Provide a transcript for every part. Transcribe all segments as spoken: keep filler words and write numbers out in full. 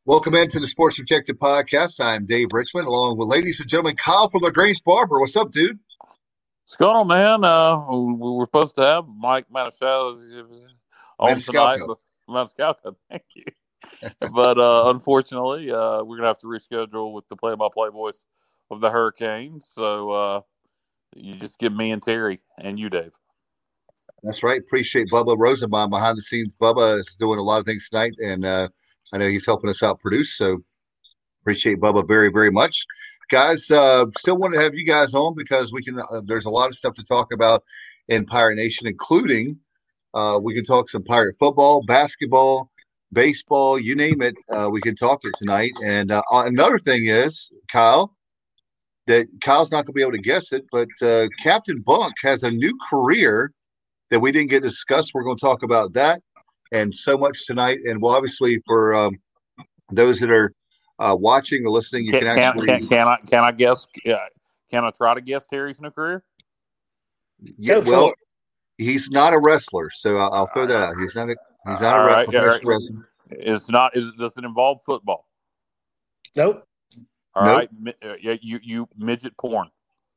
Welcome into the Sports Objective Podcast. I'm Dave Richmond, along with ladies and gentlemen, Kyle from LaGrange Barber. What's up, dude? What's going on, man? Uh, we were supposed to have Mike Maniscalco on tonight, but Maniscalco, thank you. But uh, unfortunately, uh, we're gonna have to reschedule with the play-by-play voice of the Hurricanes. So uh, you just give me and Terry and you, Dave. That's right. Appreciate Bubba Rosenbaum behind the scenes. Bubba is doing a lot of things tonight, and uh, I know he's helping us out produce. So appreciate Bubba very, very much. Guys, uh, still want to have you guys on because we can. Uh, there's a lot of stuff to talk about in Pirate Nation, including uh, we can talk some Pirate football, basketball, baseball, you name it. Uh, we can talk it tonight. And uh, another thing is, Kyle, that Kyle's not going to be able to guess it, but uh, Captain Bunk has a new career that we didn't get to discuss. We're going to talk about that and so much tonight. And well, obviously, for um, those that are uh, watching or listening, you can, can actually can, can I can I guess? Yeah, can I try to guess Terry's new career? Yeah, well, he's not a wrestler, so I'll, I'll throw that out. He's not a he's not a right, professional right. wrestler. It's not. Is, does it involve football? Nope. All nope. right. Yeah, you you midget porn.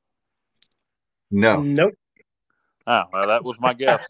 No. Nope. Oh, well, that was my guess.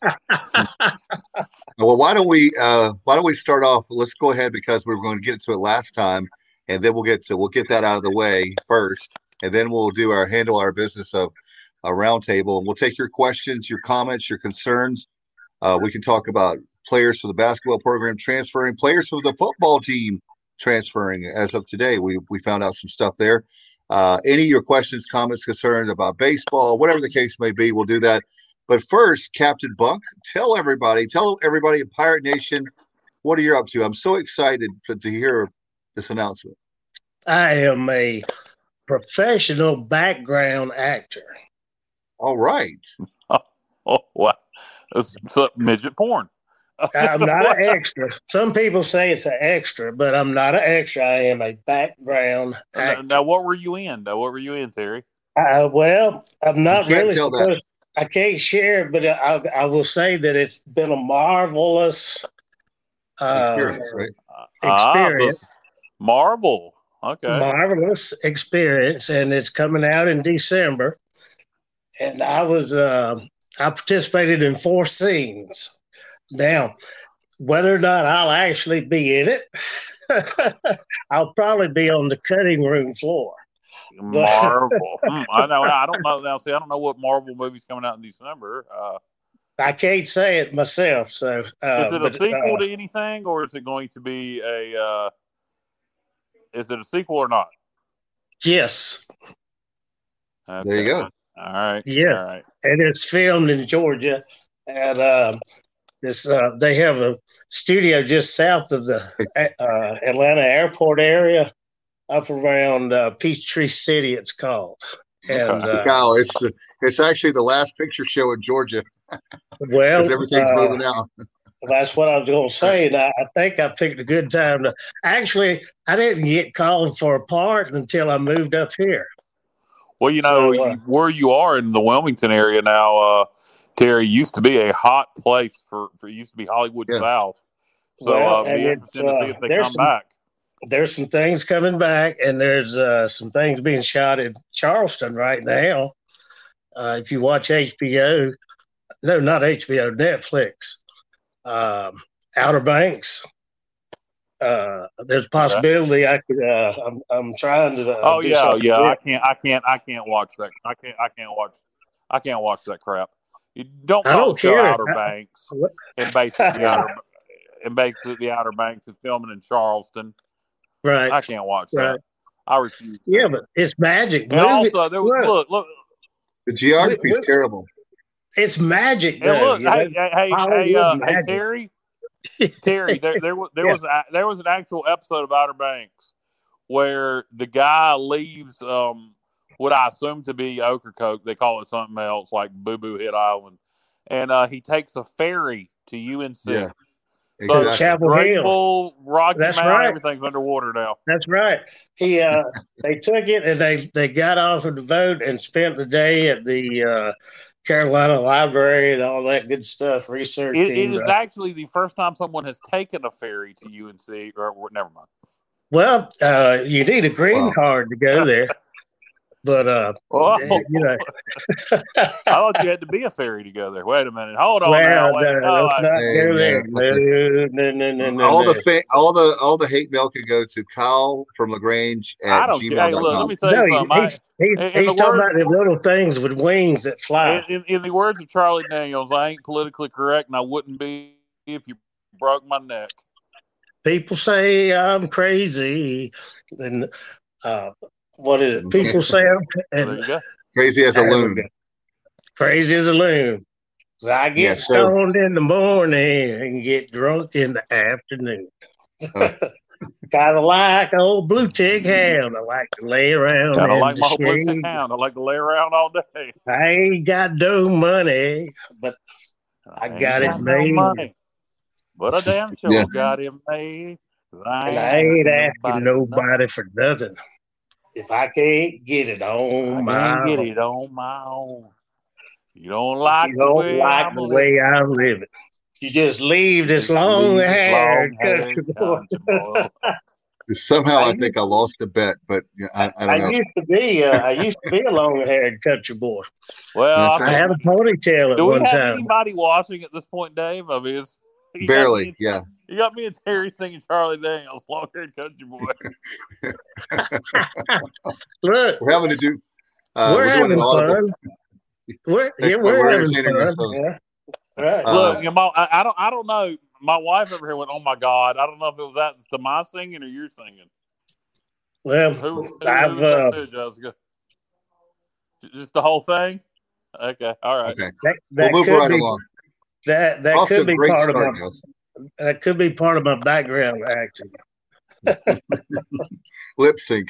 Well, why don't we uh, why don't we start off? Let's go ahead because we were going to get to it last time, and then we'll get to we'll get that out of the way first, and then we'll do our handle our business of a roundtable, and we'll take your questions, your comments, your concerns. Uh, we can talk about players for the basketball program transferring, players for the football team transferring. As of today, we we found out some stuff there. Uh, any of your questions, comments, concerns about baseball, whatever the case may be, we'll do that. But first, Captain Bunk, tell everybody, tell everybody in Pirate Nation, what are you up to? I'm so excited for, to hear this announcement. I am a professional background actor. All right. Oh, oh wow. It's, it's midget porn. I'm not an extra. Some people say it's an extra, but I'm not an extra. I am a background actor. Now, now what were you in? Now, what were you in, Terry? Uh, well, I'm not really supposed that. I can't share, but I, I will say that it's been a marvelous uh, experience, right? Experience. Ah, so Marvel. Okay. Marvelous experience, and it's coming out in December. And I was uh, I participated in four scenes. Now, whether or not I'll actually be in it, I'll probably be on the cutting room floor. Marvel. hmm, I know. I don't know. Now, see, I don't know what Marvel movie's coming out in December. Uh, I can't say it myself. So, uh, is it a but, sequel uh, to anything, or is it going to be a? Uh, is it a sequel or not? Yes. Okay. There you go. All right. Yeah. All right. And it's filmed in Georgia, and uh, this uh, they have a studio just south of the uh, Atlanta airport area. Up around uh, Peachtree City, it's called. And uh, Kyle, it's it's actually the last picture show in Georgia. Well, everything's uh, moving out. That's what I was going to say. And I, I think I picked a good time to. Actually, I didn't get called for a part until I moved up here. Well, you know, so, uh, where you are in the Wilmington area now, uh, Terry, used to be a hot place for, for used to be Hollywood yeah. South. So well, uh, be interested to see if they come some, back. There's some things coming back, and there's uh, some things being shot in Charleston right now. Uh, if you watch H B O, no, not H B O, Netflix, um, Outer Banks. Uh, there's a possibility I could. Uh, I'm, I'm trying to. Uh, oh yeah, yeah. I can't. I can't. I can't watch that. I can't. I can't watch. I can't watch that crap. You don't I don't care. Outer I, Banks and basically outer and basically the Outer Banks and filming in Charleston. Right. I can't watch right. that. I refuse. Yeah, but it's magic. And Movie. also, there was look, look. The geography is terrible. It's magic. Though, and look, you hey, know? hey, hey, uh, hey, Terry, Terry, there, there was there yeah. was a, there was an actual episode of Outer Banks where the guy leaves um, what I assume to be Ocracoke. They call it something else, like Boo Boo Hit Island, and uh, he takes a ferry to U N C. Yeah. So exactly. Chapel Hill, Rocky That's Mountain, right. everything's underwater now. That's right. He uh, they took it and they, they got off of the boat and spent the day at the uh, Carolina Library and all that good stuff researching. It, it is uh, actually the first time someone has taken a ferry to U N C. Or, or never mind. Well, uh, you need a green wow. card to go there. But uh, oh. you know, I thought you had to be a fairy to go there. Wait a minute, hold on well, now. Wait, no, no, let's I, not hey, go man, there. No, no, no, no, no. All no. the fa- all the all the hate mail can go to Kyle from Lagrange at I don't gmail dot care. com. Hey, look, let me tell you no, something. He's, he's, I, in, he's in talking word, about the little things with wings that fly. In, in, in the words of Charlie Daniels, I ain't politically correct, and I wouldn't be if you broke my neck. People say I'm crazy, and uh, what is it? People say I'm and, there you go. Crazy as a loon. Crazy as a loon. So I get yeah, so, stoned in the morning and get drunk in the afternoon. Uh, kind of like an old blue tick hound. I like to lay around. Kind of like my old blue tick hound. I like to lay around all day. I ain't got no money, but I, I got it made. No money, but I damn sure yeah. got it made. I and I ain't asking nobody, nobody for nothing. If I can't get it on I my can't get own. it on my own. You don't like, you don't the, way like I'm the way I'm living. You just leave this just long-haired country boy. Somehow I, I think I lost a bet, but I, I don't I know. used to be uh, I used to be a long-haired country boy. Well, I, I had a ponytail at do one we have time. Anybody watching at this point, Dave? I mean, it's, you barely, and, yeah. You got me and Terry singing Charlie Daniels, long-haired country boy. Look, we're having to do. Uh, we're, we're having doing an audible. fun. We're, yeah, we're, we're having fun. Ourselves. Yeah. Right. Uh, Look, you know, I, I don't, I don't know. My wife over here went, "Oh my God!" I don't know if it was that to my singing or your singing. Well, who, who, I've, who was that uh, to, Jessica? Just the whole thing. Okay, all right. Okay, that, that we'll move right be, along. That that Off could be part start, of my guys. that could be part of my background acting. Lip sync.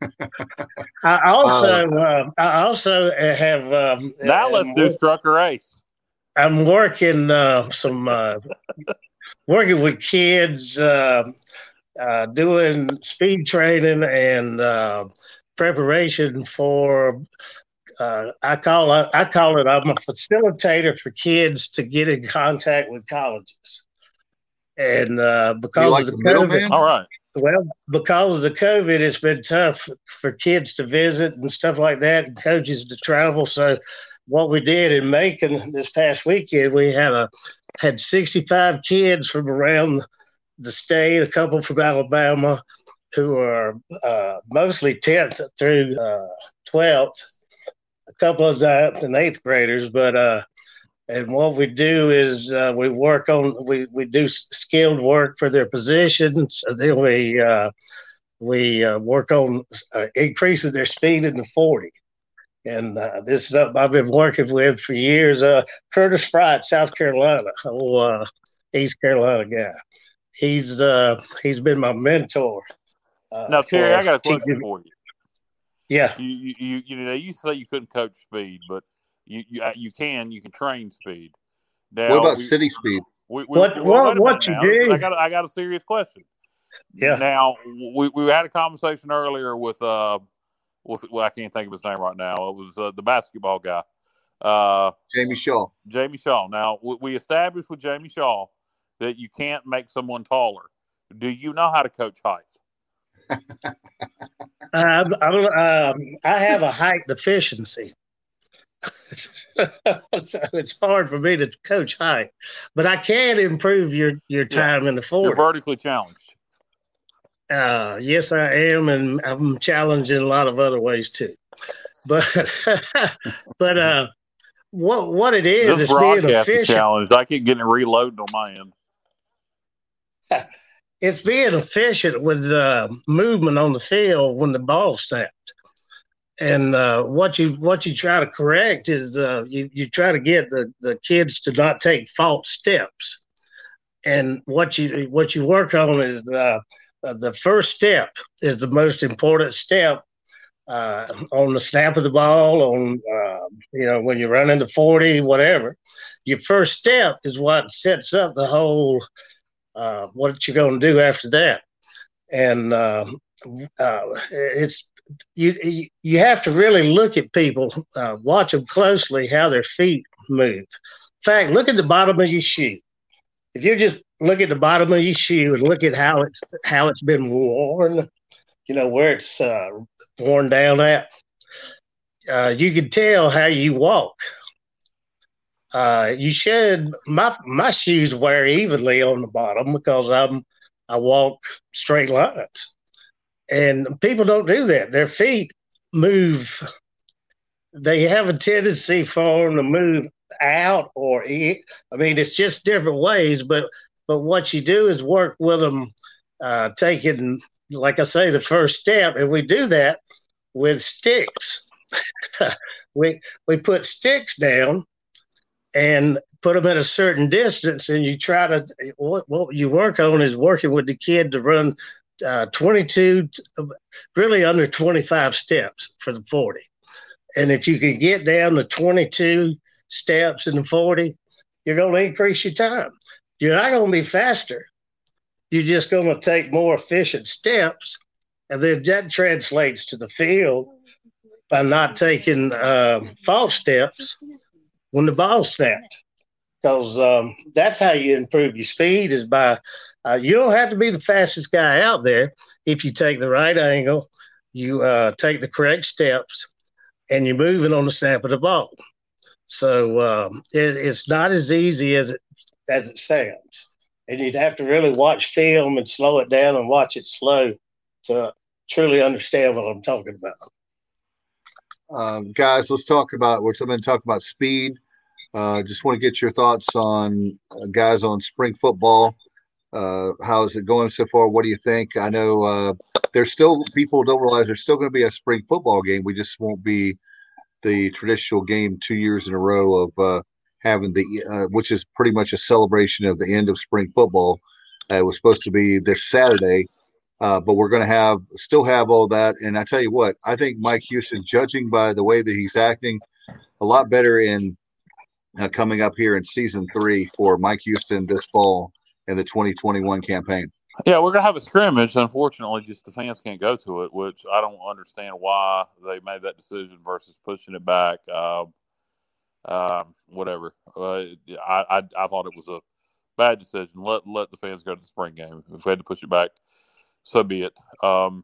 I also uh, uh, I also have um, now let's do Strucker Ace. I'm working uh, some uh, working with kids, uh, uh, doing speed training and uh, preparation for. Uh, I call it. I call it. I'm a facilitator for kids to get in contact with colleges, and uh, because like of the, the COVID, middleman? All right. Well, because of the COVID, it's been tough for kids to visit and stuff like that, and coaches to travel. So, what we did in Macon this past weekend, we had a had sixty-five kids from around the state, a couple from Alabama, who are uh, mostly tenth through uh, twelfth, a couple of ninth and eighth graders. But uh, and what we do is uh, we work on we, we do skilled work for their positions. Then we uh, we uh, work on uh, increasing their speed in the forty. And uh, this is something I've been working with for years. Uh, Curtis Fright, South Carolina, old uh, East Carolina guy. He's uh, he's been my mentor. Uh, now, Terry, I got a question teaching. for you. Yeah, you you you, you know you say you couldn't coach speed, but you you, you can you can train speed. Now, what about we, city speed? We, we, what well, what, what you now. do? I got I got a serious question. Yeah. Now we we had a conversation earlier with uh. With, well, I can't think of his name right now. It was uh, the basketball guy, uh, Jamie Shaw. Jamie Shaw. Now we, we established with Jamie Shaw that you can't make someone taller. Do you know how to coach height? uh, I, um, I have a height deficiency, so it's hard for me to coach height. But I can improve your your time yeah. in the forty. You're vertically challenged. Uh, yes, I am, and I'm challenged in a lot of other ways too. But, but uh, what what it is? This is being broadcast efficient. is challenged. I keep getting it reloaded on my end. It's being efficient with uh, movement on the field when the ball snapped. And uh, what you what you try to correct is uh, you you try to get the, the kids to not take false steps. And what you what you work on is. Uh, Uh, the first step is the most important step uh, on the snap of the ball, on, uh, you know, when you're running the forty, whatever. Your first step is what sets up the whole, uh, what you're going to do after that. And uh, uh, it's, you, you have to really look at people, uh, watch them closely, how their feet move. In fact, look at the bottom of your shoe. If you just look at the bottom of your shoe and look at how it's how it's been worn, you know, where it's uh, worn down at. Uh, you can tell how you walk. Uh, you should. My my shoes wear evenly on the bottom because I'm I walk straight lines, and people don't do that. Their feet move. They have a tendency for them to move out or in. I mean, it's just different ways. But but what you do is work with them, uh, taking, like I say, the first step, and we do that with sticks. we we put sticks down and put them at a certain distance, and you try to what, what you work on is working with the kid to run uh, twenty-two, really under twenty-five steps for the forty. And if you can get down to twenty-two steps in the forty, you're going to increase your time. You're not going to be faster. You're just going to take more efficient steps, and then that translates to the field by not taking uh, false steps when the ball snapped. Because um, that's how you improve your speed is by uh, you don't have to be the fastest guy out there if you take the right angle, you uh, take the correct steps, and you're moving on the snap of the ball. So um, it, it's not as easy as it, as it sounds. And you'd have to really watch film and slow it down and watch it slow to truly understand what I'm talking about. Um, guys, let's talk about, we're going to talk about speed. Uh, just want to get your thoughts on uh, guys on spring football. Uh, how is it going so far? What do you think? I know uh, there's still people don't realize there's still going to be a spring football game. We just won't be the traditional game two years in a row of uh, having the, uh, which is pretty much a celebration of the end of spring football. Uh, it was supposed to be this Saturday, uh, but we're going to have still have all that. And I tell you what, I think Mike Houston, judging by the way that he's acting, a lot better in uh, coming up here in season three for Mike Houston this fall in the twenty twenty-one campaign. Yeah, we're going to have a scrimmage. Unfortunately, just the fans can't go to it, which I don't understand why they made that decision versus pushing it back. Um, um, whatever. Uh, I, I I thought it was a bad decision. Let let the fans go to the spring game. If we had to push it back, so be it. Um,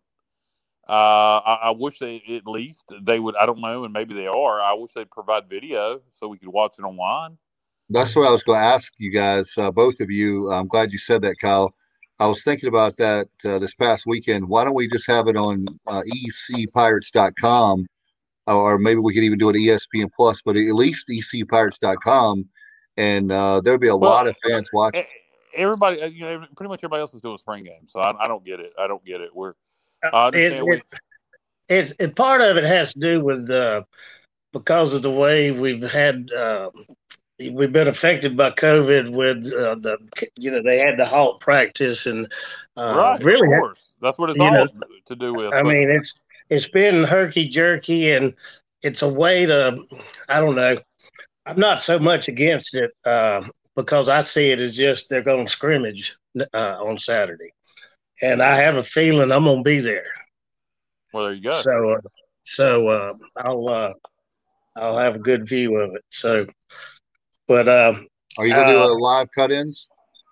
uh, I, I wish they at least they would. I don't know, and maybe they are. I wish they'd provide video so we could watch it online. That's what I was going to ask you guys, uh, both of you. I'm glad you said that, Kyle. I was thinking about that uh, this past weekend. Why don't we just have it on uh, E C Pirates dot com, or maybe we could even do it E S P N Plus, but at least E C Pirates dot com, and uh, there'll be a well, lot of fans watching. Everybody, you know, pretty much everybody else is doing spring games, so I, I don't get it. I don't get it. We're I understand it, it, it, it, part of it has to do with uh, because of the way we've had. Uh, We've been affected by COVID with uh, the, you know, they had to halt practice and uh, right, really, of course. That's what it's all know, to do with. I but. mean, it's it's been herky jerky, and it's a way to, I don't know. I'm not so much against it uh, because I see it as just they're going to scrimmage uh, on Saturday, and I have a feeling I'm going to be there. Well, there you go. So, uh, so uh, I'll uh, I'll have a good view of it. So. But um, are you going to uh, do a live cut-ins?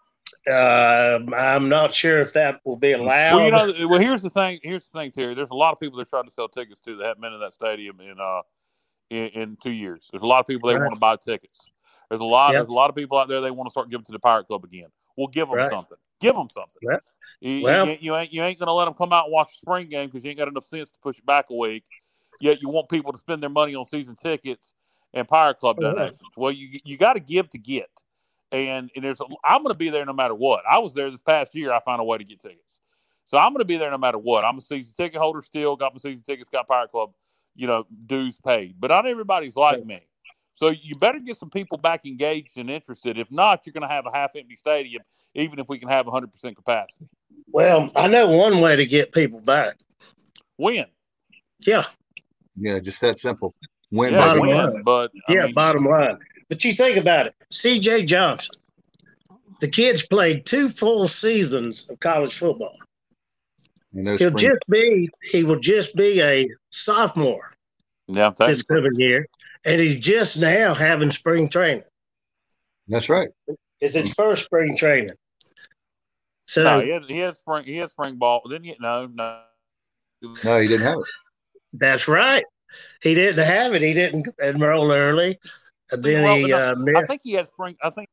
Uh, I'm not sure if that will be allowed. Well, you know, well, here's the thing. Here's the thing, Terry. There's a lot of people that tried to sell tickets to that haven't been in that stadium in uh in, in two years. There's a lot of people that right. want to buy tickets. There's a lot. Yep. There's a lot of people out there they want to start giving to the Pirate Club again. We'll give them right. something. Give them something. Right. You, well, you, you ain't you ain't going to let them come out and watch the spring game because you ain't got enough sense to push it back a week. Yet you want people to spend their money on season tickets and Pirate Club donations. Right. Well, you you got to give to get, and and there's a, I'm going to be there no matter what. I was there this past year. I found a way to get tickets, so I'm going to be there no matter what. I'm a season ticket holder still. Got my season tickets. Got Pirate Club, you know, dues paid. But not everybody's like right. me, so you better get some people back engaged and interested. If not, you're going to have a half empty stadium, even if we can have one hundred percent capacity. Well, I know one way to get people back. When? Yeah. Yeah, just that simple. Win, yeah, bottom win, line. But I yeah, mean, bottom line. But you think about it. C J Johnson, the kid's played two full seasons of college football. He'll spring. just be he will just be a sophomore yeah, this coming year, and he's just now having spring training. That's right. It's his first spring training. So no, he had, he had spring he had spring ball. Didn't he? No, no. No, he didn't have it. That's right. He didn't have it. He didn't enroll early. And then well, he no, uh, I think he had spring. I think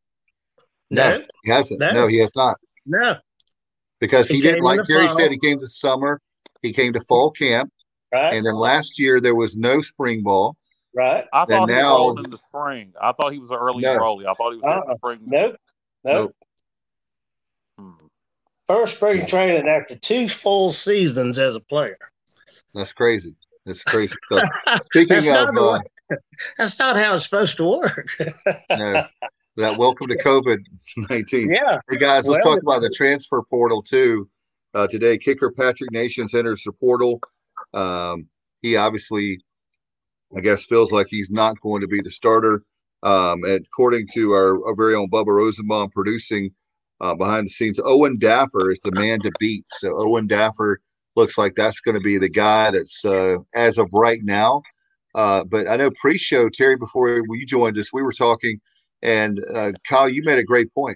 no, no, he hasn't. no, no, he has not. No, because he, he didn't, like Terry fall. said, he came this summer. He came to fall camp, right? And then last year there was no spring ball. Right. I thought and he now, enrolled in the spring. I thought he was an early no. enrollee. I thought he was uh-uh. in the spring. Nope. Nope. So, hmm. First spring training after two full seasons as a player. That's crazy. That's crazy. So, speaking that's of, not uh, that's not how it's supposed to work. no, that welcome to COVID nineteen. Yeah. Hey guys, let's well, talk about the transfer portal too. Uh, today, kicker Patrick Nations enters the portal. Um, he obviously, I guess, feels like he's not going to be the starter. Um, and according to our, our very own Bubba Rosenbaum producing uh, behind the scenes, Owen Daffer is the man to beat. So Owen Daffer looks like that's going to be the guy that's uh, as of right now. Uh, but I know pre-show, Terry, before you joined us, we were talking, and uh, Kyle, you made a great point.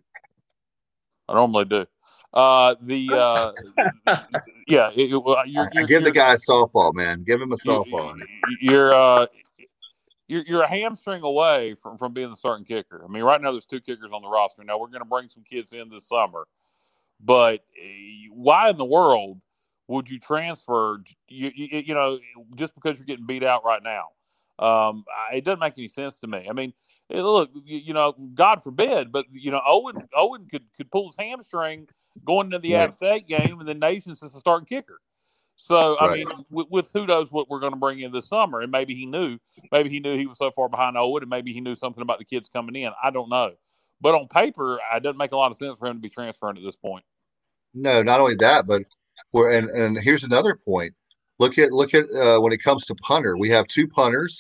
I normally do. Uh, the uh, yeah, it, it, well, you're, you're, give you're, the guy a softball, man. Give him a softball. You're uh, you're you're a hamstring away from, from being the starting kicker. I mean, right now there's two kickers on the roster. Now we're going to bring some kids in this summer, but why in the world would you transfer? You, you, you know, just because you're getting beat out right now, um, it doesn't make any sense to me. I mean, look, you, you know, God forbid, but you know, Owen Owen could could pull his hamstring going into the right. App State game, and then Nations is the starting kicker. So, I right. mean, with, with who knows what we're going to bring in this summer, and maybe he knew, maybe he knew he was so far behind Owen, and maybe he knew something about the kids coming in. I don't know, but on paper, it doesn't make a lot of sense for him to be transferring at this point. No, not only that, but we're and and here's another point. Look at look at uh, when it comes to punter, we have two punters,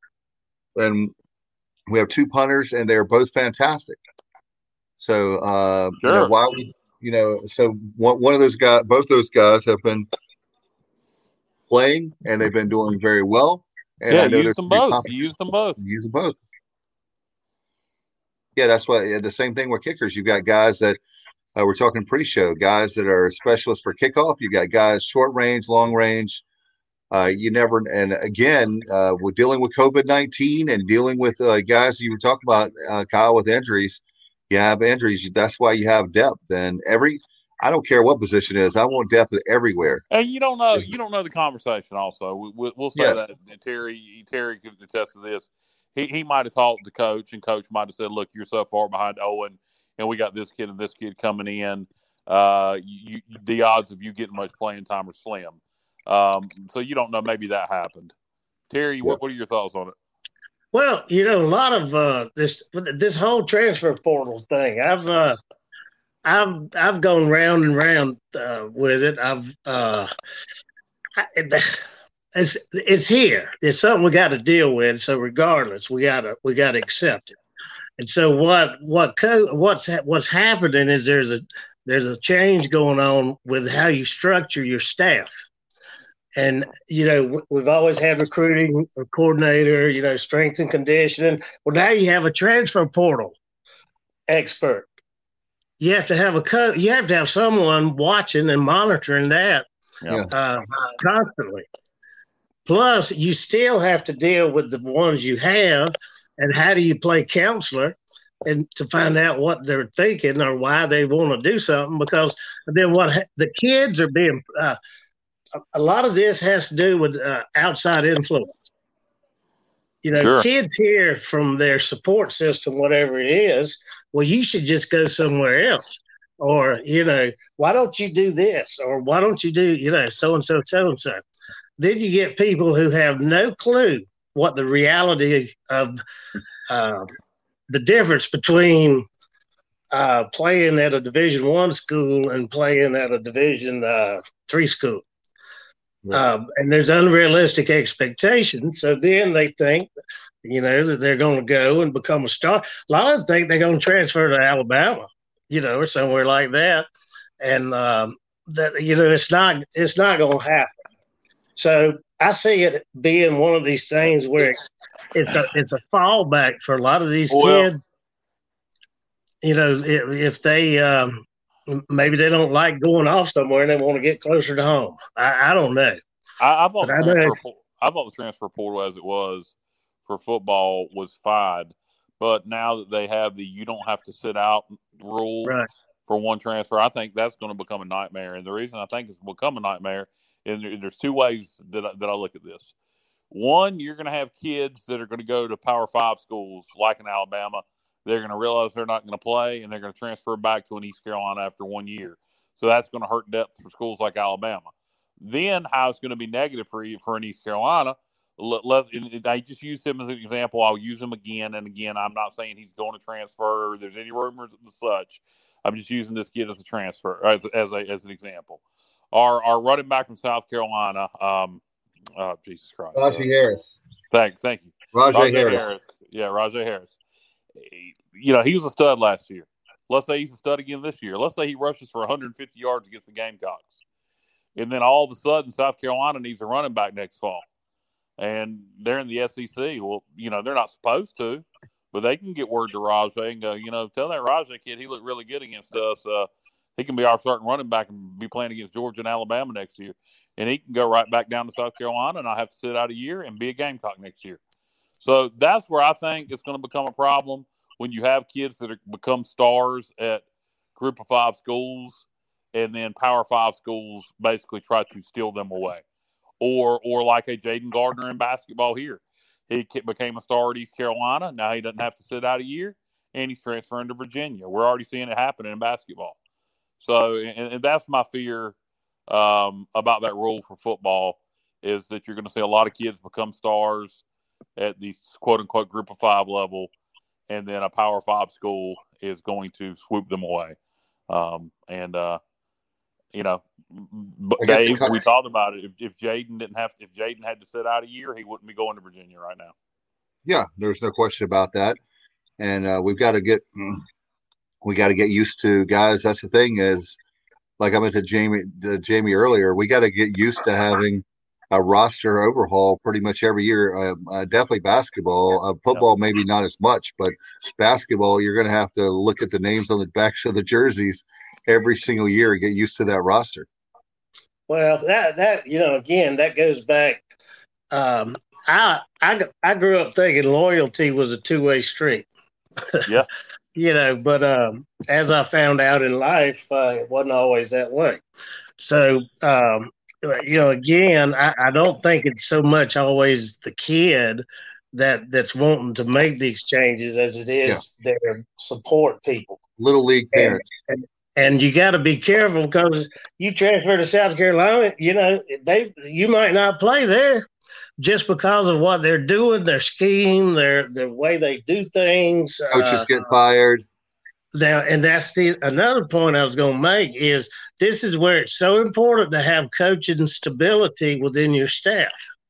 and we have two punters, and they're both fantastic. So, uh, sure. you know, why we. You know, so one, one of those guys, both those guys have been playing and they've been doing very well. And yeah, I know use them both. You use them both. Use them both. Yeah, that's why yeah, the same thing with kickers. You've got guys that uh, we're talking pre-show, guys that are specialists for kickoff. You got guys short range, long range. Uh, you never, and again, uh, we're dealing with COVID nineteen and dealing with uh, guys you were talking about, uh, Kyle, with injuries. You have injuries. That's why you have depth. And every, I don't care what position it is. I want depth everywhere. And you don't know, you don't know the conversation. Also, we, we, we'll say yeah. that and Terry, Terry could attest to this. He he might have talked to coach, and coach might have said, "Look, you're so far behind Owen, and we got this kid and this kid coming in. Uh, you, you, the odds of you getting much playing time are slim." Um, so you don't know. Maybe that happened. Terry, yeah. what what are your thoughts on it? Well, you know, a lot of uh, this this whole transfer portal thing. I've uh, I've I've gone round and round uh, with it. I've uh, I, it's it's here. It's something we got to deal with. So regardless, we gotta we gotta accept it. And so what what co- what's ha- what's happening is there's a there's a change going on with how you structure your staff. And, you know, we've always had recruiting, a coordinator, you know, strength and conditioning. Well, now you have a transfer portal expert. You have to have a co- you have to have someone watching and monitoring that yeah. uh, constantly. Plus, you still have to deal with the ones you have, and how do you play counselor and to find out what they're thinking or why they want to do something, because then what ha- the kids are being uh, – a lot of this has to do with uh, outside influence. You know, sure. kids hear from their support system, whatever it is, well, you should just go somewhere else. Or, you know, why don't you do this? Or why don't you do, you know, so-and-so, so-and-so. Then you get people who have no clue what the reality of uh, the difference between uh, playing at a Division One school and playing at a Division uh, Three school. Um, and there's unrealistic expectations. So then they think, you know, that they're going to go and become a star. A lot of them think they're going to transfer to Alabama, you know, or somewhere like that. And um, that, you know, it's not, it's not going to happen. So I see it being one of these things where it's a, it's a fallback for a lot of these well, kids. You know, if, if they, um, maybe they don't like going off somewhere and they want to get closer to home. I, I don't know. I, I thought But the I know. transfer. I thought the transfer portal, as it was for football, was fine. But now that they have the you don't have to sit out rule Right. for one transfer, I think that's going to become a nightmare. And the reason I think it's become a nightmare is there's two ways that I, that I look at this. One, you're going to have kids that are going to go to Power Five schools like in Alabama. They're going to realize they're not going to play, and they're going to transfer back to an East Carolina after one year. So that's going to hurt depth for schools like Alabama. Then how it's going to be negative for for an East Carolina. Let, let, I just used him as an example. I'll use him again and again. I'm not saying he's going to transfer or there's any rumors of such. I'm just using this kid as a transfer, as, as, a, as an example. Our, our running back from South Carolina, um, oh, Jesus Christ. Rajay uh, Harris. Thank, thank you. Rajay, Rajay Harris. Harris. Yeah, Rajay Harris. You know, he was a stud last year. Let's say he's a stud again this year. Let's say he rushes for one hundred fifty yards against the Gamecocks. And then all of a sudden, South Carolina needs a running back next fall. And they're in the S E C. Well, you know, they're not supposed to, but they can get word to Rajay and go, you know, tell that Rajay kid he looked really good against us. Uh, he can be our starting running back and be playing against Georgia and Alabama next year. And he can go right back down to South Carolina and not have to sit out a year and be a Gamecock next year. So that's where I think it's going to become a problem when you have kids that are, become stars at Group of Five schools and then Power Five schools basically try to steal them away. Or or like a Jaden Gardner in basketball here. He became a star at East Carolina. Now he doesn't have to sit out a year, and he's transferring to Virginia. We're already seeing it happen in basketball. So, and, and that's my fear um, about that rule for football is that you're going to see a lot of kids become stars at the quote-unquote Group of Five level, and then a Power Five school is going to swoop them away. Um, and, uh, you know, but Dave, we talked about it. If, if Jaden didn't have, if Jaden had to sit out a year, he wouldn't be going to Virginia right now. Yeah, there's no question about that. And uh, we've got to get, we got to get used to guys. That's the thing is, like I mentioned to Jamie, to Jamie earlier, we got to get used to having a roster overhaul pretty much every year. Uh, uh, definitely basketball, uh, football, maybe not as much, but basketball, you're going to have to look at the names on the backs of the jerseys every single year and get used to that roster. Well, that, that, you know, again, that goes back. Um, I, I, I grew up thinking loyalty was a two-way street. Yeah. You know, but um, as I found out in life, uh, it wasn't always that way. So, um, you know, again, I, I don't think it's so much always the kid that that's wanting to make these changes as it is yeah. their support people. Little league parents. And, and, And you got to be careful because you transfer to South Carolina, you know, they you might not play there just because of what they're doing, their scheme, their the way they do things. Coaches uh, get fired. Now, and that's the another point I was going to make is this is where it's so important to have coaching stability within your staff.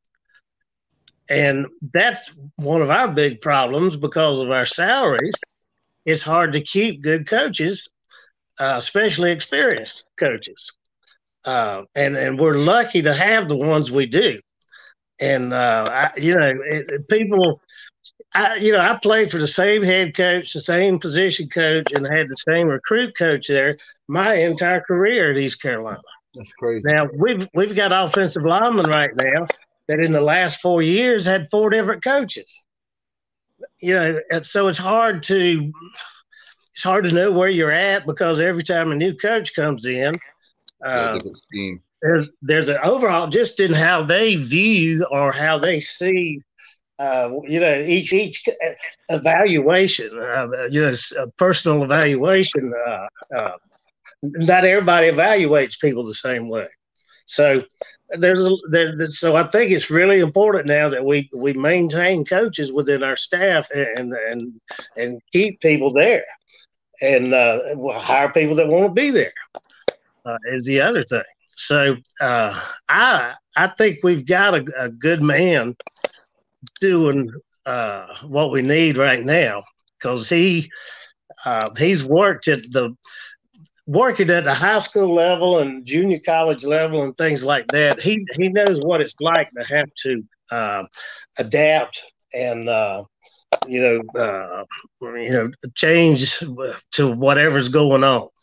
And that's one of our big problems because of our salaries. It's hard to keep good coaches. Uh, especially experienced coaches. Uh, and, and we're lucky to have the ones we do. And, uh, I, you know, it, it, people, I, you know, I played for the same head coach, the same position coach, and had the same recruit coach there my entire career at East Carolina. That's crazy. Now, we've, we've got offensive linemen right now that in the last four years had four different coaches. You know, and so it's hard to – It's hard to know where you're at because every time a new coach comes in, uh, yeah, there's there's an overall just in how they view or how they see, uh, you know, each each evaluation, uh, you know, a personal evaluation. Uh, uh, not everybody evaluates people the same way, so there's there. So I think it's really important now that we we maintain coaches within our staff and and and keep people there. And uh, we'll hire people that want to be there uh, is the other thing. So uh, I I think we've got a, a good man doing uh, what we need right now because he uh, he's worked at the working at the high school level and junior college level and things like that. He he knows what it's like to have to uh, adapt and. Uh, you know, uh, you know, change to whatever's going on.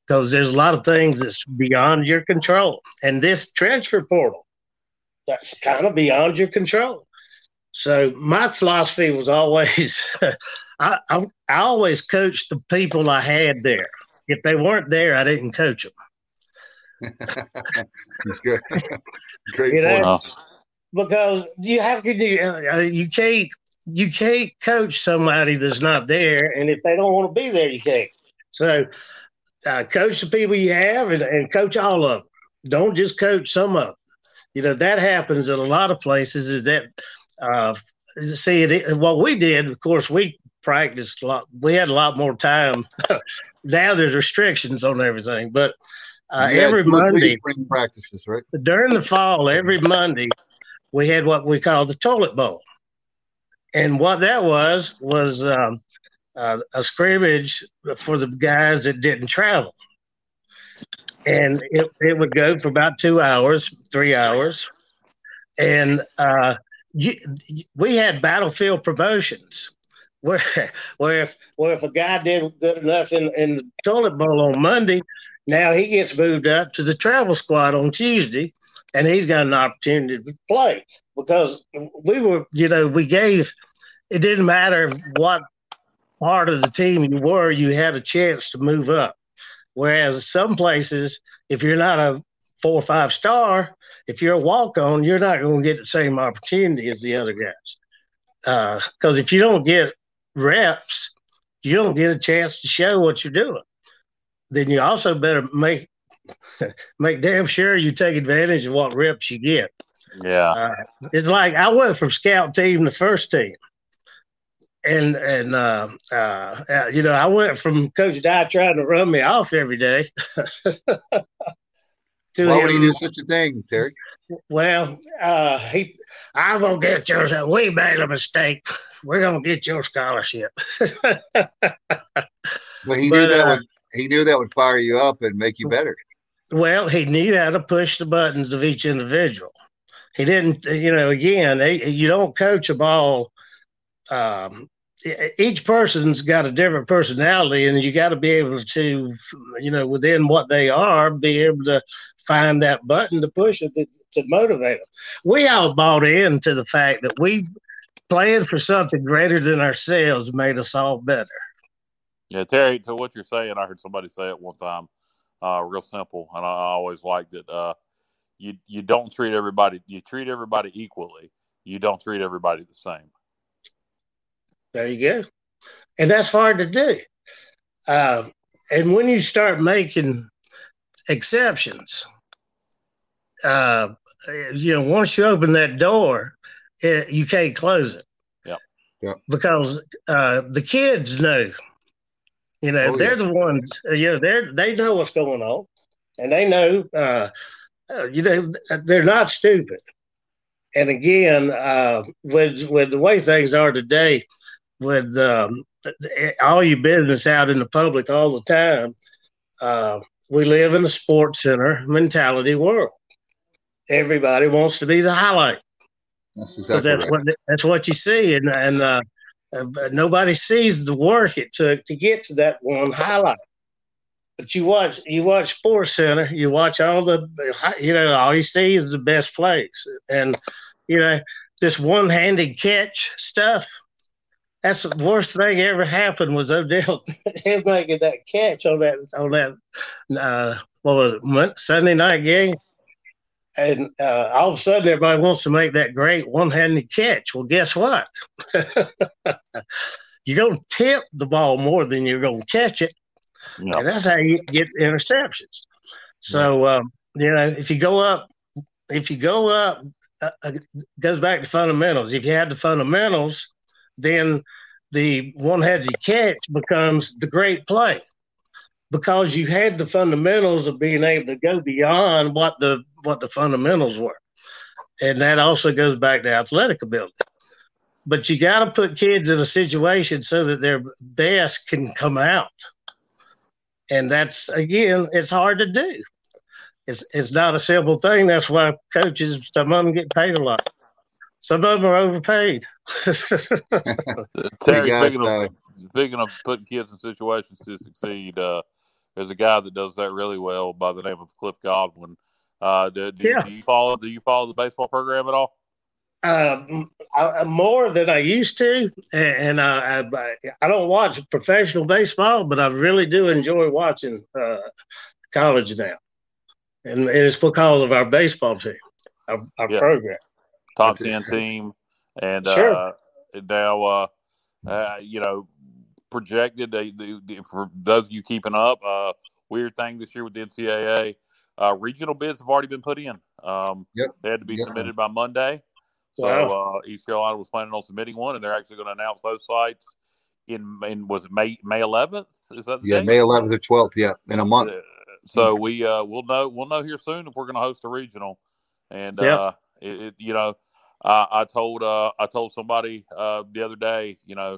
because there's a lot of things that's beyond your control. And this transfer portal, that's kind of beyond your control. So my philosophy was always, I, I, I always coached the people I had there. If they weren't there, I didn't coach them. Great, Great you know, point. Because you have to, you, uh, you can't, you can't coach somebody that's not there, and if they don't want to be there, you can't. So, uh, coach the people you have, and, and coach all of them. Don't just coach some of them. You know, that happens in a lot of places. Is that uh, see it? What we did, of course, we practiced a lot. We had a lot more time. Now there's restrictions on everything, but uh, every Monday, spring practices, right? During the fall, every Monday, we had what we call the toilet bowl. And what that was, was um, uh, a scrimmage for the guys that didn't travel. And it, it would go for about two hours, three hours. And uh, you, we had battlefield promotions where, where, if, where if a guy did good enough in, in the toilet bowl on Monday, now he gets moved up to the travel squad on Tuesday, and he's got an opportunity to play. Because we were, you know, we gave, it didn't matter what part of the team you were, you had a chance to move up. Whereas some places, if you're not a four or five star, if you're a walk-on, you're not going to get the same opportunity as the other guys. Because uh, if you don't get reps, you don't get a chance to show what you're doing. Then you also better make make damn sure you take advantage of what reps you get. Yeah, uh, it's like I went from scout team to first team, and and uh, uh, you know I went from Coach Dye trying to run me off every day. Why would he do such a thing, Terry? Well, uh, he, I'm gonna get yours. We made a mistake. We're gonna get your scholarship. Well, he knew but, that uh, would he knew that would fire you up and make you better. Well, he knew how to push the buttons of each individual. He didn't, you know, again, you don't coach a ball. Um, each person's got a different personality, and you got to be able to, you know, within what they are, be able to find that button to push it to, to motivate them. We all bought into the fact that we playing for something greater than ourselves made us all better. Yeah, Terry, to what you're saying, I heard somebody say it one time, uh, real simple, and I always liked it. Uh, You you don't treat everybody you treat everybody equally. You don't treat everybody the same. There you go. And that's hard to do. Uh, and when you start making exceptions, uh, you know, once you open that door, it, you can't close it. Yeah. Yep. Because uh, the kids know. You know, oh, they're yeah. the ones. You know, they they know what's going on, and they know. Uh, Uh, you know, they're not stupid. And again, uh, with with the way things are today, with um, all your business out in the public all the time, uh, we live in a sports center mentality world. Everybody wants to be the highlight. That's exactly that's right. what that's what you see, and and uh, nobody sees the work it took to get to that one highlight. But you watch, you watch Sports Center. You watch all the, you know, all you see is the best plays, and you know this one-handed catch stuff. That's the worst thing ever happened was Odell him making that catch on that on that uh, what was it Sunday night game, and uh, all of a sudden everybody wants to make that great one-handed catch. Well, guess what? You're gonna tip the ball more than you're gonna catch it. Yep. And that's how you get interceptions. So, um, you know, if you go up, if you go up, uh, it goes back to fundamentals. If you have the fundamentals, then the one-handed catch becomes the great play because you had the fundamentals of being able to go beyond what the what the fundamentals were. And that also goes back to athletic ability. But you got to put kids in a situation so that their best can come out. And that's, again, it's hard to do. It's it's not a simple thing. That's why coaches, some of them get paid a lot. Some of them are overpaid. Terry, guys, speaking, uh, of, speaking of putting kids in situations to succeed, uh, there's a guy that does that really well by the name of Cliff Godwin. Uh, do, do, yeah. do you follow? Do you follow the baseball program at all? Um, I, more than I used to, and I, I I don't watch professional baseball, but I really do enjoy watching uh, college now, and, and it's because of our baseball team, our, our yeah. program, top ten team, and sure. uh, now uh, uh, you know projected. They, they, for those of you keeping up, uh, weird thing this year with the N C double A, uh, regional bids have already been put in. Um, yep. They had to be yep. submitted by Monday. So wow. uh, East Carolina was planning on submitting one, and they're actually going to announce those sites in, in was it May May eleventh? Is that the yeah date? May eleventh or twelfth? Yeah, in a month. Uh, so we uh, we'll know we'll know here soon if we're going to host a regional, and yep. uh, it, it, you know uh, I told uh, I told somebody uh, the other day, you know,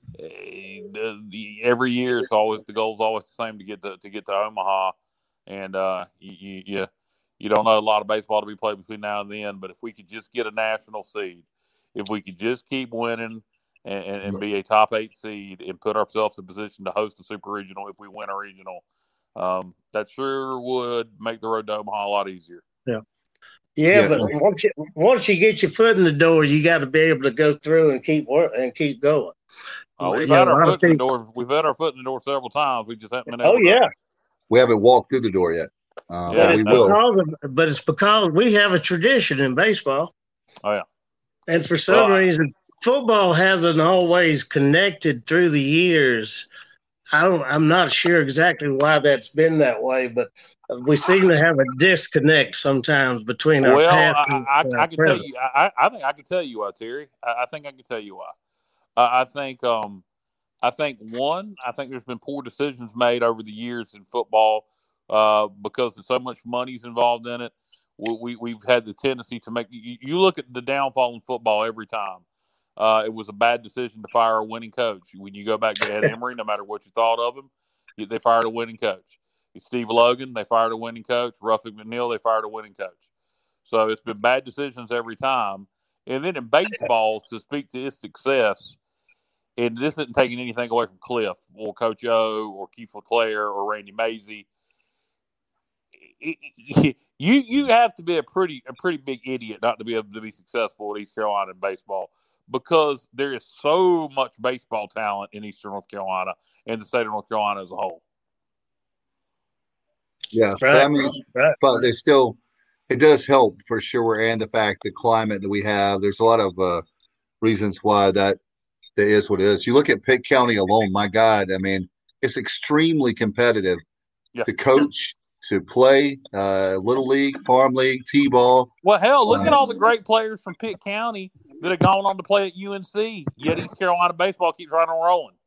the, the, every year it's always the goal's always the same to get to to get to Omaha, and uh, you, you you don't know a lot of baseball to be played between now and then, but if we could just get a national seed, if we could just keep winning and, and, and be a top eight seed and put ourselves in position to host a super regional if we win a regional, um, that sure would make the road to Omaha a lot easier. Yeah. Yeah, yeah. But once you, once you get your foot in the door, you got to be able to go through and keep work and keep going. Uh, we've you had know, our foot in the door. We've had our foot in the door several times. We just haven't been able oh, to. yeah. We haven't walked through the door yet. Um, yeah, but we will. Of, but it's because we have a tradition in baseball. Oh, yeah. And for some well, reason, football hasn't always connected through the years. I don't, I'm not sure exactly why that's been that way, but we seem to have a disconnect sometimes between our well, past I, and I, our I can present. tell you. I, I think I can tell you why, Terry. I, I think I can tell you why. I, I think. Um, I think one. I think there's been poor decisions made over the years in football uh, because there's so much money's involved in it. We, we we've had the tendency to make. You, you look at the downfall in football every time. Uh, it was a bad decision to fire a winning coach. When you go back to Ed Emory, no matter what you thought of him, they fired a winning coach. Steve Logan, they fired a winning coach. Ruffin McNeil, they fired a winning coach. So it's been bad decisions every time. And then in baseball, to speak to its success, and this isn't taking anything away from Cliff or Coach O or Keith LeClaire or Randy Mazie, you you have to be a pretty a pretty big idiot not to be able to be successful at East Carolina in baseball, because there is so much baseball talent in Eastern North Carolina and the state of North Carolina as a whole. Yeah, right. But I mean, right. but there's still, it does help for sure, and the fact the climate that we have. There's a lot of uh, reasons why that that is what it is. You look at Pitt County alone. My God, I mean, it's extremely competitive. Yeah. To coach, to play, uh, little league, farm league, t-ball. Well, hell, look um, at all the great players from Pitt County that have gone on to play at U N C. Yet East Carolina baseball keeps right on rolling.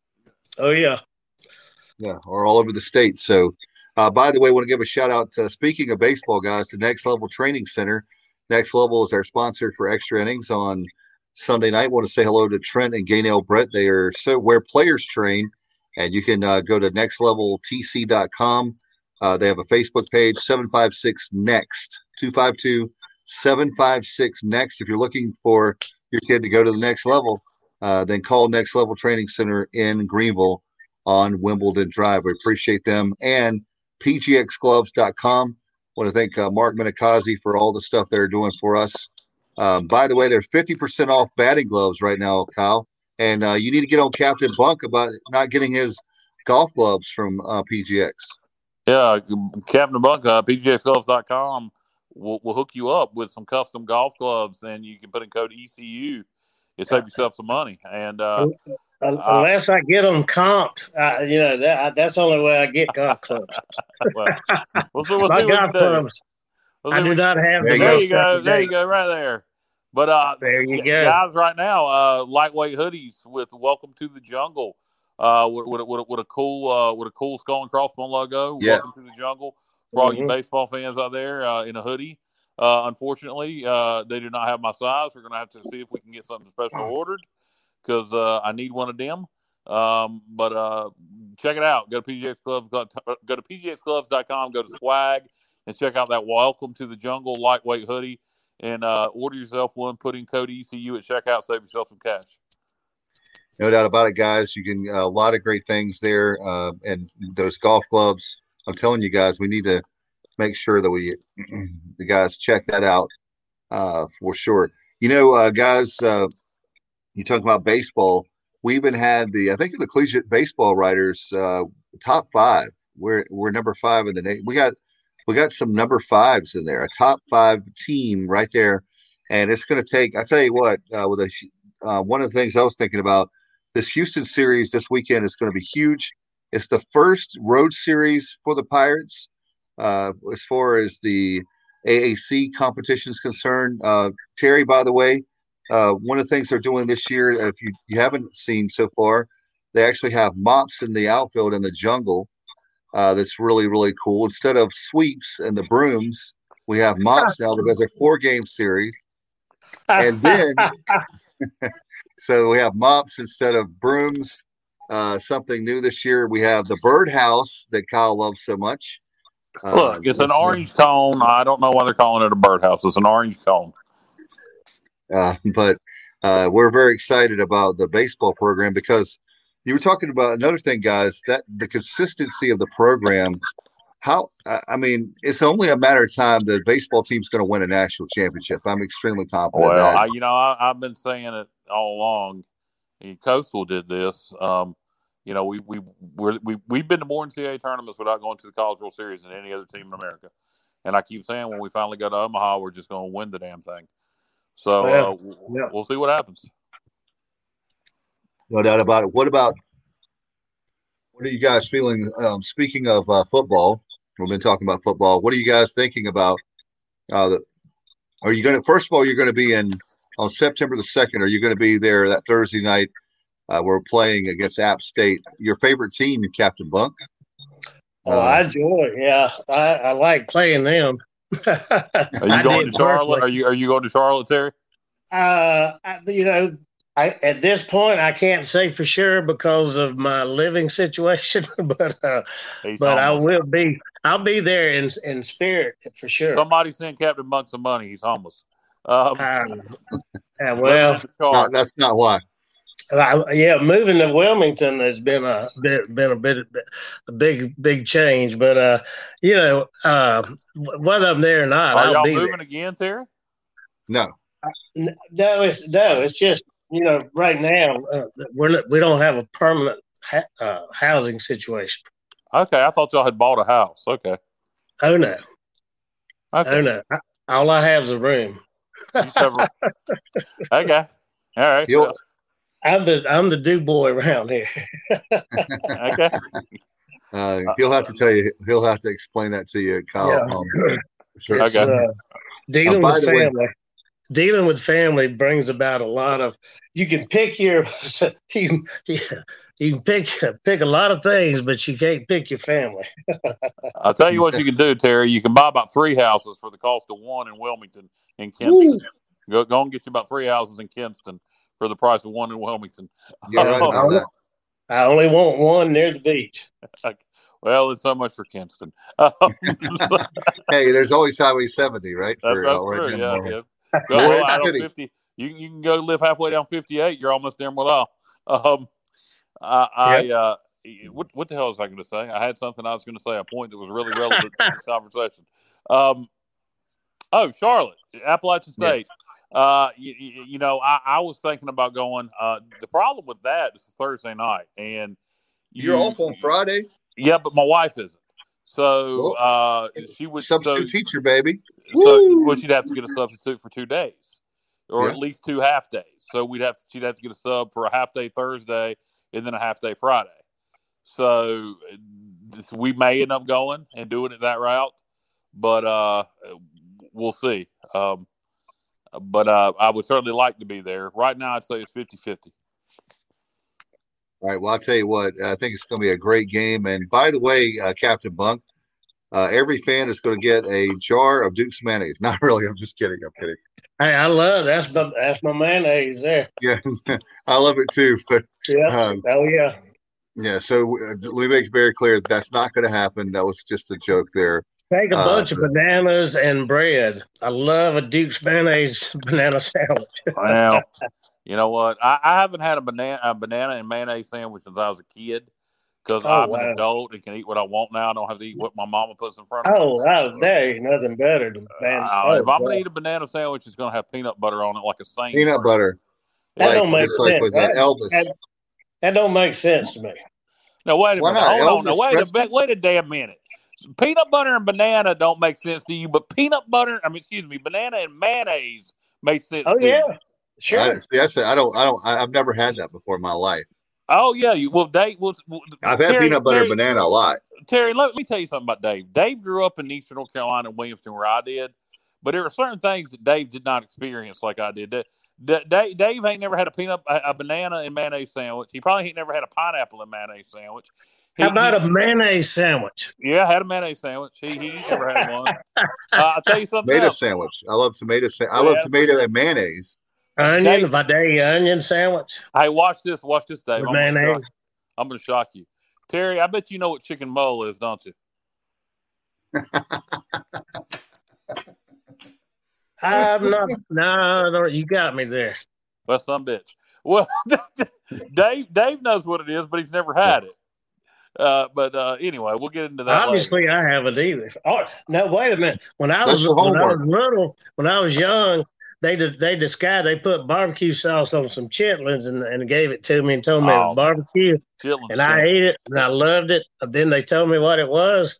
Oh yeah, yeah, or all over the state. So. Uh, by the way, I want to give a shout out to, speaking of baseball, guys, to Next Level Training Center. Next Level is our sponsor for Extra Innings on Sunday night. I want to say hello to Trent and Gaynell Brett. They are so where players train, and you can uh, go to next level t c dot com. Uh, they have a Facebook page, seven five six next, two five two, seven five six next. If you're looking for your kid to go to the next level, uh, then call Next Level Training Center in Greenville on Wimbledon Drive. We appreciate them. And P G X gloves dot com. I want to thank uh, Mark Minicozzi for all the stuff they're doing for us. Um, by the way, they're fifty percent off batting gloves right now, Kyle. And uh, you need to get on Captain Bunk about not getting his golf gloves from uh, P G X. Yeah, Captain Bunk, uh, P G X gloves dot com will will hook you up with some custom golf gloves, and you can put in code E C U. It save yourself some money. And uh, Unless uh, I get them comped, uh, you know, that, that's the only way I get golf clubs. well, we'll see, we'll My see golf clubs, we'll I do not have there the There you go. There you go, right there. But uh, there you go. Guys, right now, uh, lightweight hoodies with "Welcome to the Jungle," uh, with, with, with, with a cool, uh, with a cool skull and crossbones logo. Yeah. Welcome to the jungle for all mm-hmm. you baseball fans out there uh, in a hoodie. Uh, unfortunately, uh, they do not have my size. We're going to have to see if we can get something special ordered, because uh, I need one of them. Um, but uh, check it out. Go to P G X Gloves. Go to P G X gloves dot com. Go to swag and check out that "Welcome to the Jungle" lightweight hoodie, and uh, order yourself one. Put in code E C U at checkout. Save yourself some cash. No doubt about it, guys. You can uh, a lot of great things there, uh, and those golf clubs. I'm telling you guys, we need to make sure that we the guys check that out uh, for sure. You know, uh, guys, uh, you talk about baseball. We even had the I think the collegiate baseball writers uh, top five. We're we're number five in the nation. We got we got some number fives in there, a top five team right there, and it's going to take. I tell you what, uh, with a uh, one of the things I was thinking about this Houston series this weekend is going to be huge. It's the first road series for the Pirates uh, as far as the A A C competition is concerned. Uh, Terry, by the way, uh, one of the things they're doing this year, if you, you haven't seen so far, they actually have mops in the outfield in the jungle. Uh, that's really, really cool. Instead of sweeps and the brooms, we have mops now because they're four game series. And then, so we have mops instead of brooms. Uh, something new this year. We have the birdhouse that Kyle loves so much. Uh, Look, it's an orange cone. I don't know why they're calling it a birdhouse. It's an orange cone. Uh, but uh, we're very excited about the baseball program because you were talking about another thing, guys, that the consistency of the program. How I mean, it's only a matter of time the baseball team's going to win a national championship. I'm extremely confident. Well, that. I, you know, I, I've been saying it all along. Coastal did this. Um, you know, we we we're, we we've been to more N C double A tournaments without going to the College World Series than any other team in America. And I keep saying when we finally go to Omaha, we're just going to win the damn thing. So yeah. Uh, Yeah. we'll see what happens. No doubt about it. What about what are you guys feeling? Um, speaking of uh, football, we've been talking about football. What are you guys thinking about? Uh, the, are you going to? First of all, you're going to be in on September the second. Are you going to be there that Thursday night? Uh, we're playing against App State. Your favorite team, Captain Bunk. Oh, uh, I enjoy it. Yeah, I, I like playing them. Are you going to Charlotte? Perfectly. Are you Are you going to Charlotte, Terry? Uh, I, you know, I at this point I can't say for sure because of my living situation, but uh, but I will be. I'll be there in in spirit for sure. Somebody send Captain Bunk some money. He's homeless. Um, uh, yeah, well, no, that's not why. I, yeah, moving to Wilmington has been a bit, been a bit a big big change, but uh, you know, uh, whether I'm there or not, are I'll y'all be moving there. again, Terry? No, no, it's no, it's just you know, right now uh, we're we don't have a permanent ha- uh, housing situation. Okay, I thought y'all had bought a house. Okay. Oh no. Okay. Oh no. All I have is a room. a... okay. All right. You'll... I'm the I'm the do boy around here. Okay. Uh, he'll have to tell you. He'll have to explain that to you, Kyle. Yeah. Um, sure. Okay. Uh, dealing uh, with family, way, dealing with family brings about a lot of. You can pick your. You, you can pick pick a lot of things, but you can't pick your family. I'll tell you what you can do, Terry. You can buy about three houses for the cost of one in Wilmington and Kinston. Go go and get you about three houses in Kinston for the price of one in Wilmington. Yeah, right I, only, I only want one near the beach. Well, it's so much for Kinston. Hey, there's always Highway seventy, right? That's, for, that's uh, true, right yeah. yeah. Go well, out on fifty. You, you can go live halfway down fifty-eight. You're almost there with all. Um, I, I yep. uh, what, what the hell was I going to say? I had something I was going to say, a point that was really relevant to this conversation. Um, oh, Charlotte, Appalachian State. Yeah. Uh, you, you know, I, I was thinking about going. Uh, the problem with that is Thursday night, and you, you're off on Friday. Yeah, but my wife isn't. So uh, she would substitute so, teacher, baby. So well, she'd have to get a substitute for two days, or yeah. at least two half days. So we'd have to, she'd have to get a sub for a half day Thursday and then a half day Friday. So this, we may end up going and doing it that route, but uh, we'll see. Um, But uh, I would certainly like to be there. Right now, I'd say it's fifty-fifty. All right. Well, I'll tell you what. I think it's going to be a great game. And by the way, uh, Captain Bunk, uh, every fan is going to get a jar of Duke's mayonnaise. Not really. I'm just kidding. I'm kidding. Hey, I love that's my that's my mayonnaise there. Yeah, I love it too. But yeah. Um, oh yeah. Yeah. So uh, let me make it very clear that's not going to happen. That was just a joke there. Take a uh, bunch of bananas and bread. I love a Duke's mayonnaise banana sandwich. Well, You know what? I, I haven't had a banana a banana and mayonnaise sandwich since I was a kid because Oh, I'm wow. an adult and can eat what I want now. I don't have to eat what my mama puts in front of me. Oh, wow, there ain't nothing better than man. Uh, oh, if I'm God. gonna eat a banana sandwich, it's gonna have peanut butter on it, like a saint. Peanut butter. That like, don't make just sense. like with uh, that, Elvis. That, that don't make sense to me. No, wait a Why minute. not? Hold on. Elvis Now, wait Presley? a wait a damn minute. Peanut butter and banana don't make sense to you, but peanut butter, I mean, excuse me, banana and mayonnaise makes sense Oh, to yeah. you. Sure. I, see, I said I don't. I don't. I, I've never had that before in my life. Oh yeah, you well, Dave. Well, I've had Terry, peanut butter Terry, and banana a lot. Terry, let me tell you something about Dave. Dave grew up in Eastern North Carolina, Williamston, where I did, but there were certain things that Dave did not experience like I did. Dave, Dave ain't never had a peanut, a banana and mayonnaise sandwich. He probably ain't never had a pineapple and mayonnaise sandwich. He, How about he, a mayonnaise sandwich? Yeah, I had a mayonnaise sandwich. He he never had one. Uh, I'll tell you something Tomato else. sandwich. I love tomato. Sa- I love Yeah. tomato and mayonnaise. Onion, Vidalia onion sandwich. Hey, watch this. Watch this, Dave. With I'm gonna, mayonnaise. shock, I'm gonna shock you, Terry. I bet you know what chicken mole is, don't you? I'm not. No, no, you got me there. Well, some bitch. Well, Dave Dave knows what it is, but he's never had it. Uh, but uh, anyway, we'll get into that. Obviously, later. I haven't either. Oh no! Wait a minute. When I was Special when I homework. was little, when I was young, they did they disguised they put barbecue sauce on some chitlins and, and gave it to me and told me it Oh, was barbecue, chitlins, and I chitlins. ate it and I loved it. And then they told me what it was.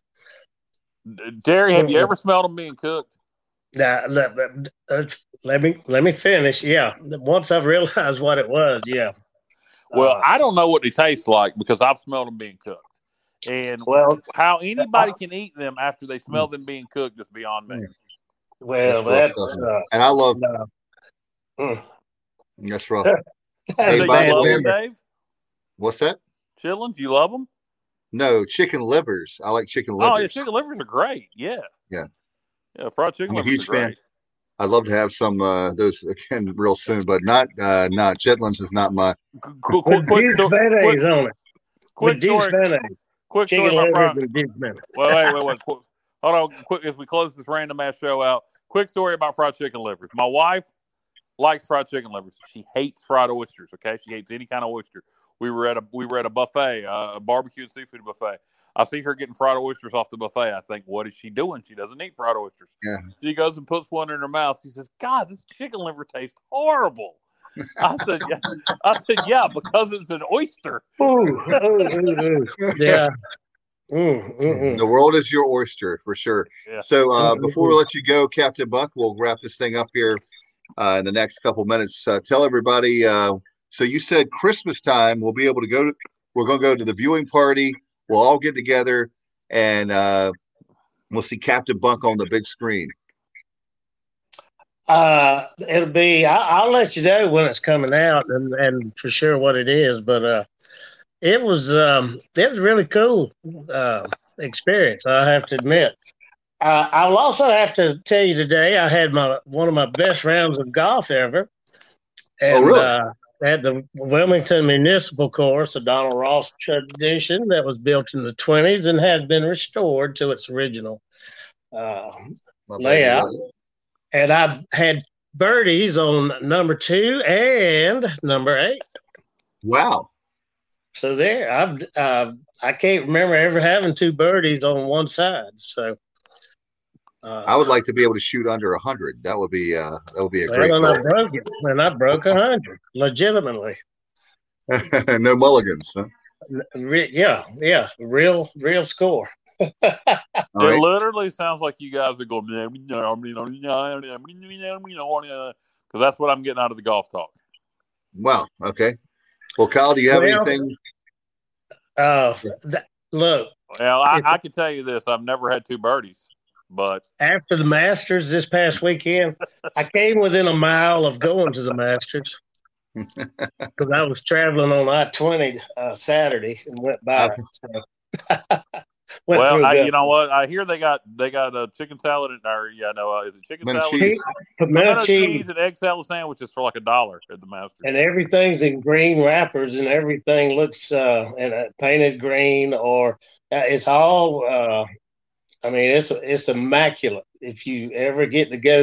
Terry, have you ever smelled them being cooked? Now, let, uh, let me let me finish. Yeah, once I realized what it was, yeah. Well, Uh, I don't know what they taste like because I've smelled them being cooked, and well, how anybody can eat them after they smell them being cooked is beyond me. well, that's that's rough, uh, and I love. no. Mm. That's rough. Hey, So by you the love way- them, Dave? What's that? Chitlins, you love them? No, chicken livers. I like chicken livers. Oh, yeah, chicken livers are great. Yeah, Yeah. yeah. Fried chicken I'm a livers huge are great. fan. I'd love to have some uh, those again real soon, but not uh, not Chitlins is not my. Quick, quick, with quick, juice sto- mayonnaise quick, on it. quick With juice story. mayonnaise. Quick Chicken story about livers fried. with juice mayonnaise. Wait, wait, wait, wait. Quick, hold on, quick. As we close this random ass show out, quick story about fried chicken livers. My wife likes fried chicken livers. She hates fried oysters. Okay, she hates any kind of oyster. We were at a we were at a buffet, uh, a barbecue and seafood buffet. I see her getting fried oysters off the buffet. I think, what is she doing? She doesn't eat fried oysters. Yeah. She goes and puts one in her mouth. She says, "God, this chicken liver tastes horrible." I said, "Yeah." I said, "Yeah, because it's an oyster." Ooh, ooh, ooh, ooh. Yeah. Mm, mm, mm. The world is your oyster for sure. Yeah. So uh, before we let you go, Captain Buck, we'll wrap this thing up here uh, in the next couple minutes. Uh, tell everybody. Uh, so you said Christmas time we'll be able to go to. We're going to go to the viewing party. We'll all get together and uh, we'll see Captain Buck on the big screen. Uh, it'll be. I, I'll let you know when it's coming out and, and for sure what it is. But uh, it was um, it was a really cool uh, experience. I have to admit. Uh, I'll also have to tell you today I had my one of my best rounds of golf ever. And, oh, really? Uh, had the Wilmington Municipal Course, a Donald Ross tradition that was built in the twenties and had been restored to its original uh, layout. And I had birdies on number two and number eight. Wow. So there, I've, uh, I can't remember ever having two birdies on one side. So uh, I would like to be able to shoot under a hundred. That would be uh, that would be a well, great and goal. I broke it, and I broke a hundred legitimately. No mulligans, huh? Re- yeah, yeah, real, real score. It right. literally sounds like you guys are going because that's what I'm getting out of the golf talk. Wow. Okay. Well, Kyle, do you have Well, anything? Uh, th- look, Well, I, if- I can tell you this: I've never had two birdies, but after the Masters this past weekend, I came within a mile of going to the Masters because I was traveling on I twenty uh, Saturday and went by. it. So, went well, through I, that. you know what? I hear they got they got a chicken salad and or yeah, no, uh, is it chicken Pimento salad? cheese. Pimento Pimento cheese, cheese and egg salad sandwiches for like a dollar at the Masters. and everything's in green wrappers, and everything looks uh, and uh, painted green, or uh, it's all. Uh, I mean, it's it's immaculate. If you ever get to go there,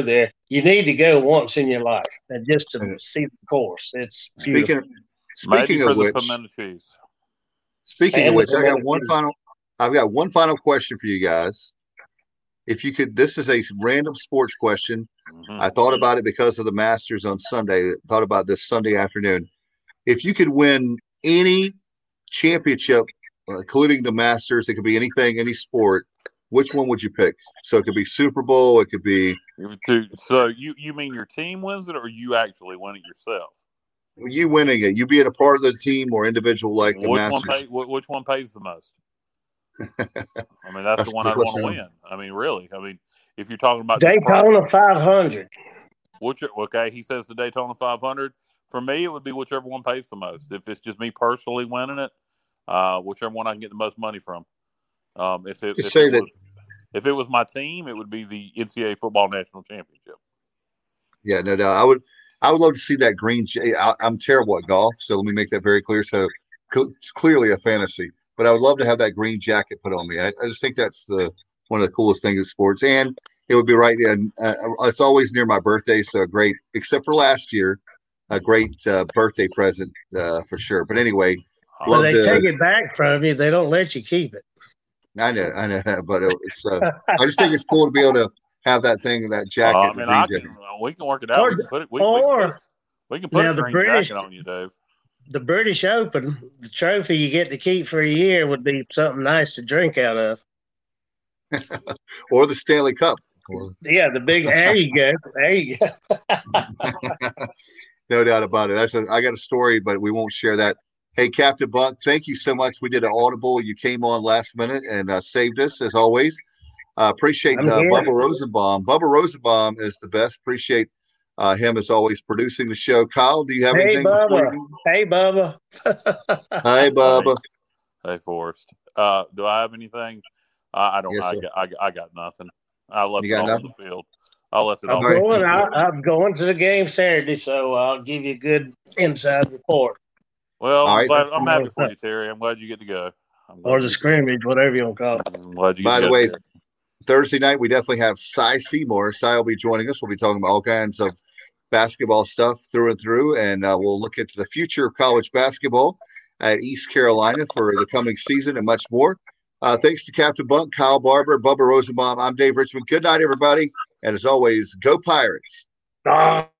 you need to go once in your life and just to see the course. It's beautiful. Speaking speaking of which, speaking of which, I got one final. I've got one final question for you guys. If you could, this is a random sports question. Mm-hmm. I thought about it because of the Masters on Sunday. Thought about this Sunday afternoon. If you could win any championship, including the Masters, it could be anything, any sport. Which one would you pick? So it could be Super Bowl. It could be. So you, you mean your team wins it, or you actually win it yourself? You winning it. You being a part of the team or individual like the which Masters. One pay, which one pays the most? I mean, that's, that's the one I'd want to win. I mean, really. I mean, if you're talking about Daytona five hundred. Which, okay, he says the Daytona five hundred. For me, it would be whichever one pays the most. If it's just me personally winning it, uh, whichever one I can get the most money from. Um, if it, if, say it that, was, if it was my team, it would be the N C double A Football National Championship. Yeah, no doubt. I would I would love to see that green. I, I'm terrible at golf, so let me make that very clear. So it's clearly a fantasy, but I would love to have that green jacket put on me. I, I just think that's the one of the coolest things in sports, and it would be right. And uh, it's always near my birthday, so great. Except for last year, a great uh, birthday present uh, for sure. But anyway, well, they to, take it back from you. They don't let you keep it. I know, I know, but it's. Uh, I just think it's cool to be able to have that thing, that jacket. Uh, I mean, I can, we can work it out. Or, we can put it. We, or, we can put, we can put a green British, jacket on you, Dave. The British Open, the trophy you get to keep for a year would be something nice to drink out of. Or the Stanley Cup. Yeah, the big. There you go. There you go. No doubt about it. That's a, I got a story, but we won't share that. Hey, Captain Buck, thank you so much. We did an audible. You came on last minute and uh, saved us as always. Uh, appreciate uh, Bubba Rosenbaum. Bubba Rosenbaum is the best. Appreciate uh, him as always producing the show. Kyle, do you have hey, anything? Bubba. Hey, Bubba. Hey, Bubba. Hey, Forrest. Uh, do I have anything? Uh, I don't. Yes, I, got, I, I got nothing. I left you it got on the field. I left it I'm on going, the field. I, I'm going to the game Saturday, so I'll give you a good inside report. Well, I'm, right. glad, I'm happy for you, Terry. I'm glad you get to go. Or the scrimmage, whatever you want to call it. I'm glad you get By to the go way, there. Thursday night, we definitely have Cy Seymour. Cy will be joining us. We'll be talking about all kinds of basketball stuff through and through, and uh, we'll look into the future of college basketball at East Carolina for the coming season and much more. Uh, thanks to Captain Buck, Kyle Barber, Bubba Rosenbaum. I'm Dave Richmond. Good night, everybody. And as always, go Pirates. Ah.